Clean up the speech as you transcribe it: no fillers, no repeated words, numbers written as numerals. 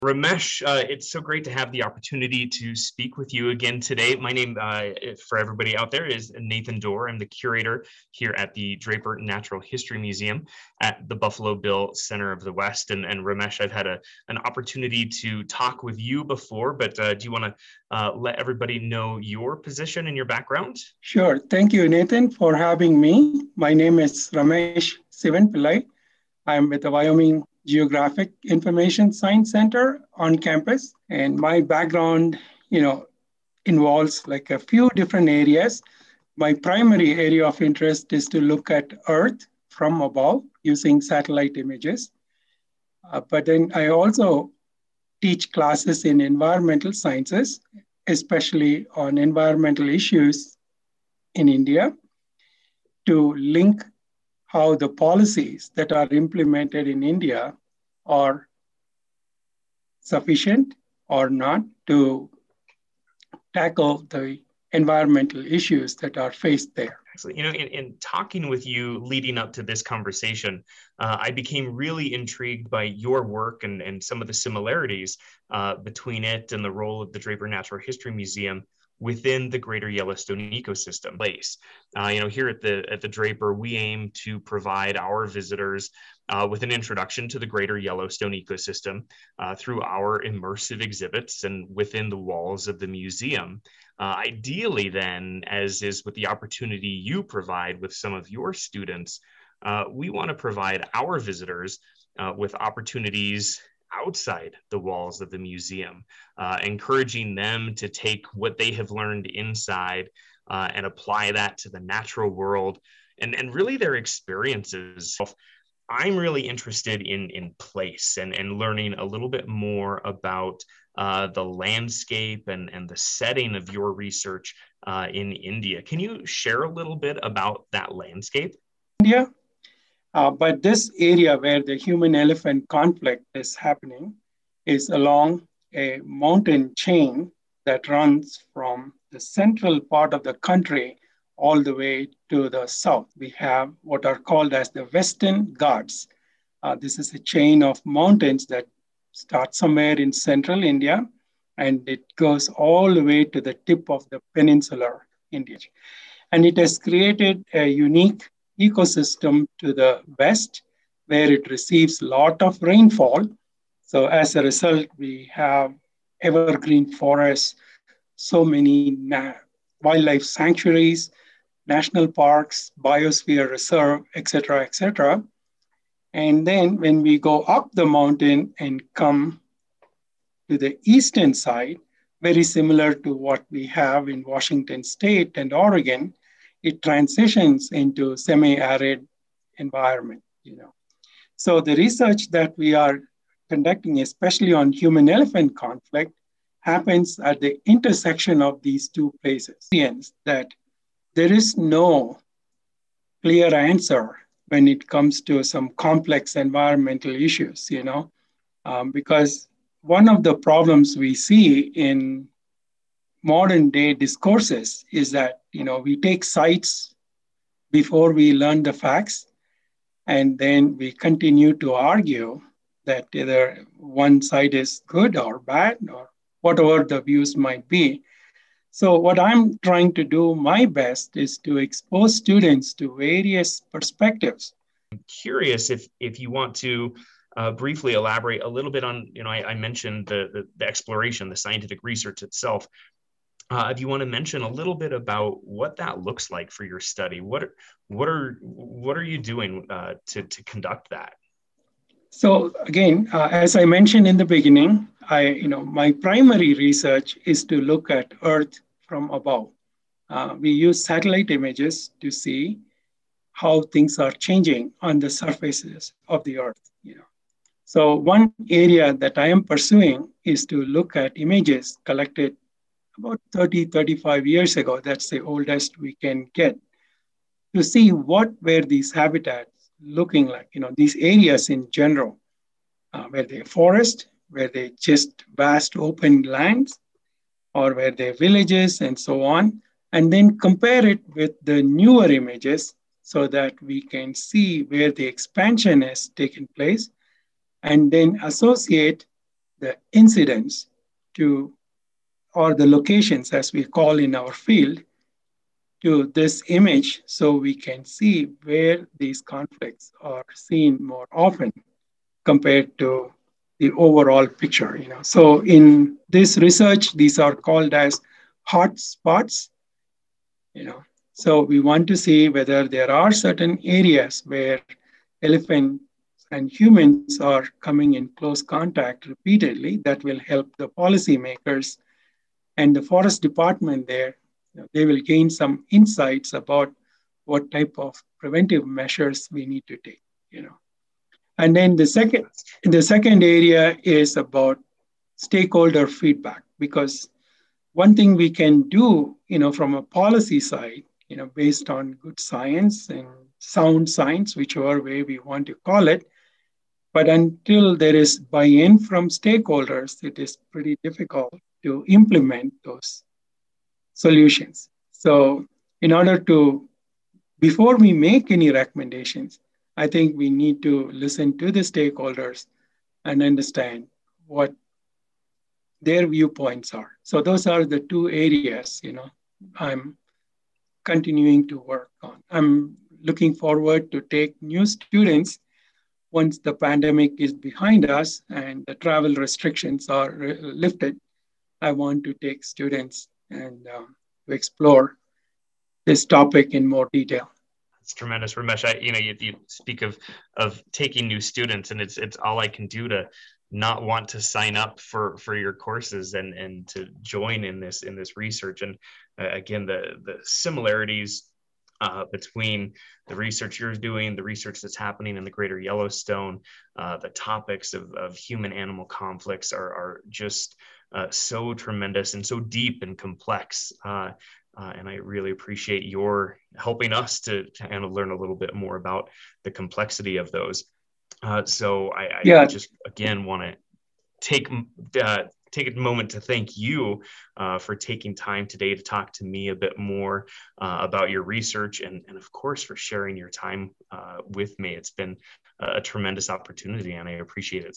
Ramesh, it's so great to have the opportunity to speak with you again today. My name, for everybody out there, is Nathan Dorr. I'm the curator here at the Draper Natural History Museum at the Buffalo Bill Center of the West. And Ramesh, I've had an opportunity to talk with you before, but do you want to let everybody know your position and your background? Sure. Thank you, Nathan, for having me. My name is Ramesh Sivan-Pillai. I'm with the Wyoming Geographic Information Science Center on campus. And my background, involves like a few different areas. My primary area of interest is to look at Earth from above using satellite images. But then I also teach classes in environmental sciences, especially on environmental issues in India, to link how the policies that are implemented in India are sufficient or not to tackle the environmental issues that are faced there. Excellent. In talking with you leading up to this conversation, I became really intrigued by your work and some of the similarities between it and the role of the Draper Natural History Museum within the Greater Yellowstone ecosystem place. Here at the Draper, we aim to provide our visitors with an introduction to the Greater Yellowstone ecosystem through our immersive exhibits and within the walls of the museum. Ideally then, as is with the opportunity you provide with some of your students, we want to provide our visitors with opportunities outside the walls of the museum, encouraging them to take what they have learned inside and apply that to the natural world and really their experiences. I'm really interested in place and learning a little bit more about the landscape and the setting of your research in India. Can you share a little bit about that landscape? India. But this area where the human-elephant conflict is happening is along a mountain chain that runs from the central part of the country all the way to the south. We have what are called as the Western Ghats. This is a chain of mountains that starts somewhere in central India, and it goes all the way to the tip of the peninsular India. And it has created a unique ecosystem to the west, where it receives a lot of rainfall. So as a result, we have evergreen forests, so many wildlife sanctuaries, national parks, biosphere reserve, et cetera, et cetera. And then when we go up the mountain and come to the eastern side, very similar to what we have in Washington State and Oregon, it transitions into semi-arid environment. So the research that we are conducting, especially on human-elephant conflict, happens at the intersection of these two places. That there is no clear answer when it comes to some complex environmental issues, because one of the problems we see in modern day discourses is that, we take sides before we learn the facts, and then we continue to argue that either one side is good or bad or whatever the views might be. So what I'm trying to do my best is to expose students to various perspectives. I'm curious if you want to briefly elaborate a little bit on, I mentioned the exploration, the scientific research itself. If you want to mention a little bit about what that looks like for your study, what are you doing to conduct that? So again, as I mentioned in the beginning, my primary research is to look at Earth from above. We use satellite images to see how things are changing on the surfaces of the Earth. So one area that I am pursuing is to look at images collected about 30, 35 years ago. That's the oldest we can get, to see what were these habitats looking like, these areas in general. Were they forest, were they just vast open lands, or were they villages and so on, and then compare it with the newer images so that we can see where the expansion has taken place, and then associate the incidents to, or the locations as we call in our field, to this image so we can see where these conflicts are seen more often compared to the overall picture. So in this research, these are called as hot spots. So we want to see whether there are certain areas where elephants and humans are coming in close contact repeatedly that will help the policymakers and the forest department there. They will gain some insights about what type of preventive measures we need to take. And then the second area is about stakeholder feedback, because one thing we can do, from a policy side, based on good science and sound science, whichever way we want to call it, but until there is buy-in from stakeholders, it is pretty difficult to implement those solutions. So in order to, before we make any recommendations, I think we need to listen to the stakeholders and understand what their viewpoints are. So those are the two areas, I'm continuing to work on. I'm looking forward to take new students once the pandemic is behind us and the travel restrictions are lifted. I want to take students and to explore this topic in more detail. It's tremendous, Ramesh. You speak of taking new students, and it's all I can do to not want to sign up for your courses and to join in this research. And again, the similarities between the research you're doing, the research that's happening in the Greater Yellowstone, the topics of human-animal conflicts are just so tremendous and so deep and complex. And I really appreciate your helping us to kind of learn a little bit more about the complexity of those. So I just, again, want to take a moment to thank you for taking time today to talk to me a bit more about your research and of course, for sharing your time with me. It's been a tremendous opportunity and I appreciate it